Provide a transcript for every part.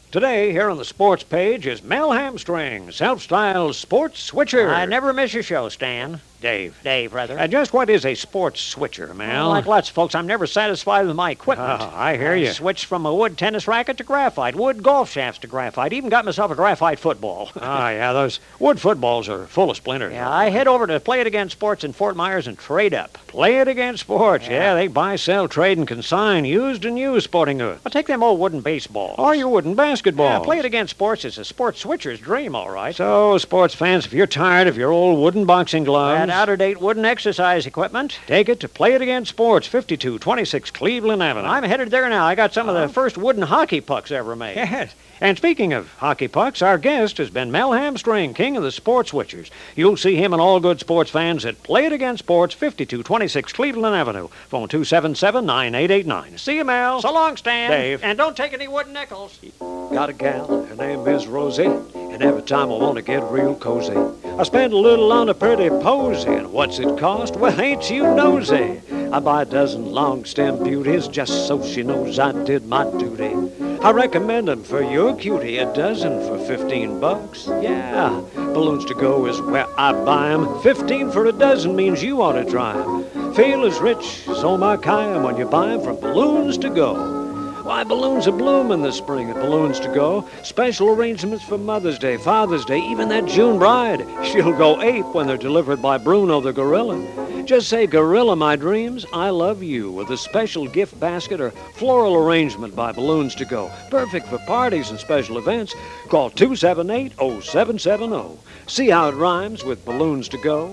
Today, here on the sports page, is Mel Hamstring, self-styled sports switcher. I never miss a show, Stan. Dave. Dave, rather. Just what is a sports switcher, Mel? Like lots of folks, I'm never satisfied with my equipment. I hear you. Switched from a wood tennis racket to graphite, wood golf shafts to graphite, even got myself a graphite football. Yeah, those wood footballs are full of splinters. Yeah, I head over to Play It Again Sports in Fort Myers and trade up. Play It Again Sports. Yeah, they buy, sell, trade, and consign used and used sporting goods. I'll take them old wooden baseballs. Or your wooden basketballs. Yeah, Play It Again Sports is a sports switcher's dream, all right. So, sports fans, if you're tired of your old wooden boxing gloves... That out-of-date wooden exercise equipment... Take it to Play It Again Sports, 5226 Cleveland Avenue. I'm headed there now. I got some of the first wooden hockey pucks ever made. Yes. And speaking of hockey pucks, our guest has been Mel Hamstring, king of the sports switchers. You'll see him and all good sports fans at Play It Again Sports, 5226 Cleveland Avenue. Phone 277-9889. See you, Mel. So long, Stan. Dave. And don't take any wooden nickels. Got a gal, her name is Rosie, and every time I want to get real cozy, I spend a little on a pretty posy, and what's it cost? Well, ain't you nosy? I buy a dozen long-stem beauties just so she knows I did my duty. I recommend 'em for your cutie, a dozen for $15. Yeah, Balloons to Go is where I buy 'em. 15 for a dozen means you ought to try 'em. Feel as rich as Omar Khayyam when you buy 'em from Balloons to Go. Why, balloons are blooming this spring at Balloons to Go. Special arrangements for Mother's Day, Father's Day, even that June bride. She'll go ape when they're delivered by Bruno the gorilla. Just say, Gorilla, my dreams, I love you, with a special gift basket or floral arrangement by Balloons to Go. Perfect for parties and special events. Call 278-0770. See how it rhymes with Balloons to Go?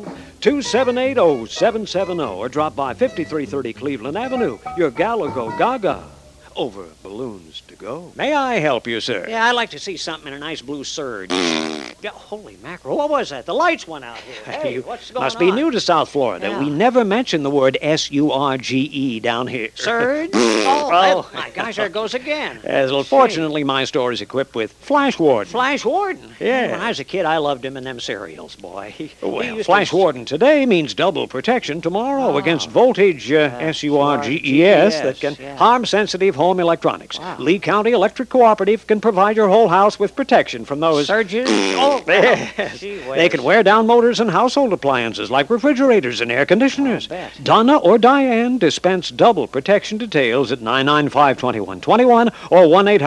278-0770, or drop by 5330 Cleveland Avenue. Your gal will go gaga over Balloons to Go. May I help you, sir? Yeah, I'd like to see something in a nice blue serge. Yeah, holy mackerel, what was that? The lights went out here. Hey, You what's going on? must be new to South Florida. Yeah. We never mention the word S-U-R-G-E down here. Serge? Oh, my gosh, there it goes again. Yes, well, fortunately, my store is equipped with Flash Warden. Flash Warden? Yeah. When I was a kid, I loved him in them cereals, boy. He used Flash to... Warden today means double protection tomorrow against voltage, S-U-R-G-E-S, that can harm sensitive home electronics. Wow. Lee County Electric Cooperative can provide your whole house with protection from those... Surges? Oh, Yes. gee whiz. They can wear down motors and household appliances like refrigerators and air conditioners. bet. Donna or Diane dispense double protection details at 995-2121 or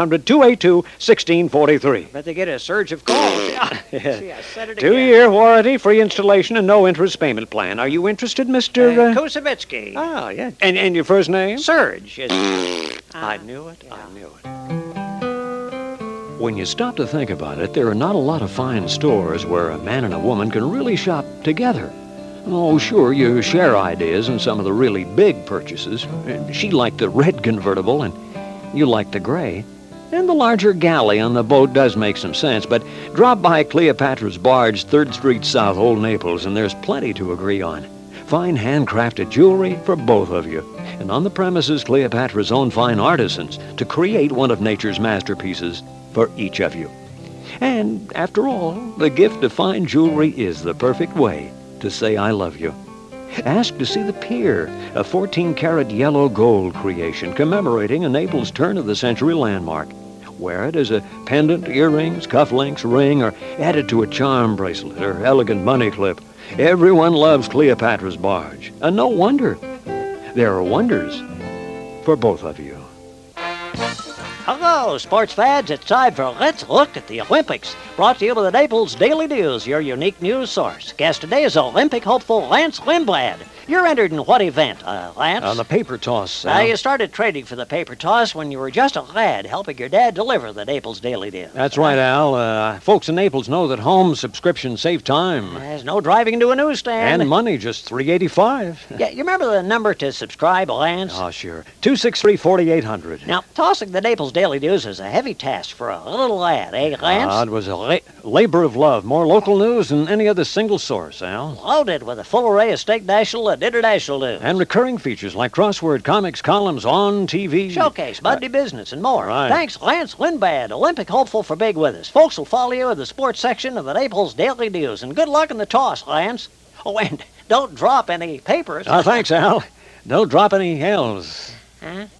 1-800-282-1643. Bet they get a surge of calls. See, I said it again. 2-year warranty, free installation, and no interest payment plan. Are you interested, Mr. Kusevitsky. Oh, yeah. And your first name? Surge. I knew it. I knew it. When you stop to think about it, there are not a lot of fine stores where a man and a woman can really shop together. Oh, sure, you share ideas in some of the really big purchases. She liked the red convertible, and you liked the gray. And the larger galley on the boat does make some sense, but drop by Cleopatra's Barge, 3rd Street South, Old Naples, and there's plenty to agree on. Fine handcrafted jewelry for both of you. And on the premises, Cleopatra's own fine artisans to create one of nature's masterpieces for each of you. And after all, the gift of fine jewelry is the perfect way to say I love you. Ask to see the Pier, a 14-karat yellow gold creation commemorating a Naples turn-of-the-century landmark. Wear it as a pendant, earrings, cufflinks, ring, or add it to a charm bracelet or elegant money clip. Everyone loves Cleopatra's Barge, and no wonder. There are wonders for both of you. Hello, sports fans. It's time for Let's Look at the Olympics. Brought to you by the Naples Daily News, your unique news source. Guest today is Olympic hopeful Lance Lindblad. You're entered in what event, Lance? On the paper toss, Sal. You started trading for the paper toss when you were just a lad, helping your dad deliver the Naples Daily News. That's right, Al. Folks in Naples know that home subscriptions save time. There's no driving to a newsstand. And money, just $3.85. Yeah, you remember the number to subscribe, Lance? Oh, sure. 263-4800. Now, tossing the Naples Daily News is a heavy task for a little lad, eh, Lance? It was a labor of love. More local news than any other single source, Al. Loaded with a full array of state, national, and international news. And recurring features like crossword, comics, columns, on TV. Showcase, Monday business, and more. Right. Thanks, Lance Lindblad, Olympic hopeful for big with us. Folks will follow you in the sports section of the Naples Daily News. And good luck in the toss, Lance. Oh, and don't drop any papers. Thanks, Al. Don't drop any L's. Huh?